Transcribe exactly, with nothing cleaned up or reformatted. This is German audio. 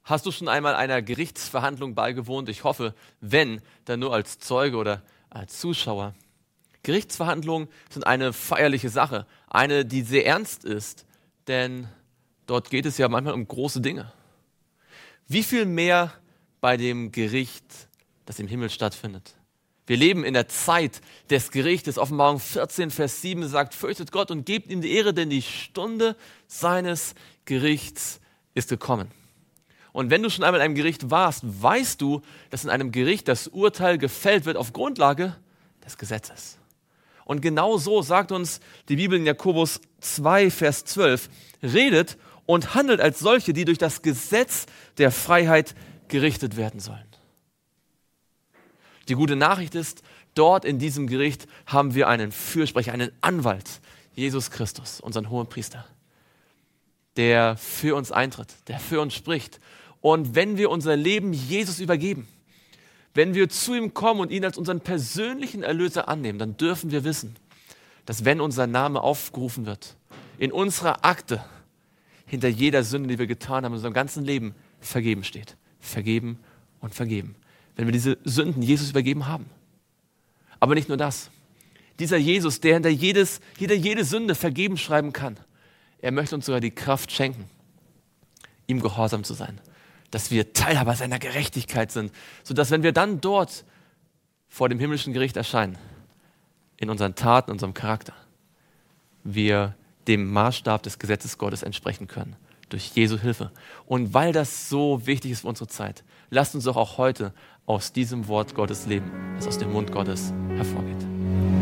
Hast du schon einmal einer Gerichtsverhandlung beigewohnt? Ich hoffe, wenn, dann nur als Zeuge oder als Zuschauer. Gerichtsverhandlungen sind eine feierliche Sache, eine, die sehr ernst ist, denn dort geht es ja manchmal um große Dinge. Wie viel mehr bei dem Gericht, das im Himmel stattfindet? Wir leben in der Zeit des Gerichtes. Offenbarung vierzehn, Vers sieben sagt, fürchtet Gott und gebt ihm die Ehre, denn die Stunde seines Gerichts ist gekommen. Und wenn du schon einmal in einem Gericht warst, weißt du, dass in einem Gericht das Urteil gefällt wird auf Grundlage des Gesetzes. Und genau so sagt uns die Bibel in Jakobus zwei, Vers zwölf, redet und handelt als solche, die durch das Gesetz der Freiheit gerichtet werden sollen. Die gute Nachricht ist, dort in diesem Gericht haben wir einen Fürsprecher, einen Anwalt, Jesus Christus, unseren Hohenpriester, der für uns eintritt, der für uns spricht. Und wenn wir unser Leben Jesus übergeben, wenn wir zu ihm kommen und ihn als unseren persönlichen Erlöser annehmen, dann dürfen wir wissen, dass wenn unser Name aufgerufen wird, in unserer Akte hinter jeder Sünde, die wir getan haben in unserem ganzen Leben, vergeben steht. Vergeben und vergeben. Wenn wir diese Sünden Jesus übergeben haben. Aber nicht nur das. Dieser Jesus, der hinter jedes, jeder jede Sünde vergeben schreiben kann, er möchte uns sogar die Kraft schenken, ihm gehorsam zu sein. Dass wir Teilhaber seiner Gerechtigkeit sind, sodass, wenn wir dann dort vor dem himmlischen Gericht erscheinen, in unseren Taten, in unserem Charakter, wir dem Maßstab des Gesetzes Gottes entsprechen können, durch Jesu Hilfe. Und weil das so wichtig ist für unsere Zeit, lasst uns doch auch heute aus diesem Wort Gottes leben, das aus dem Mund Gottes hervorgeht.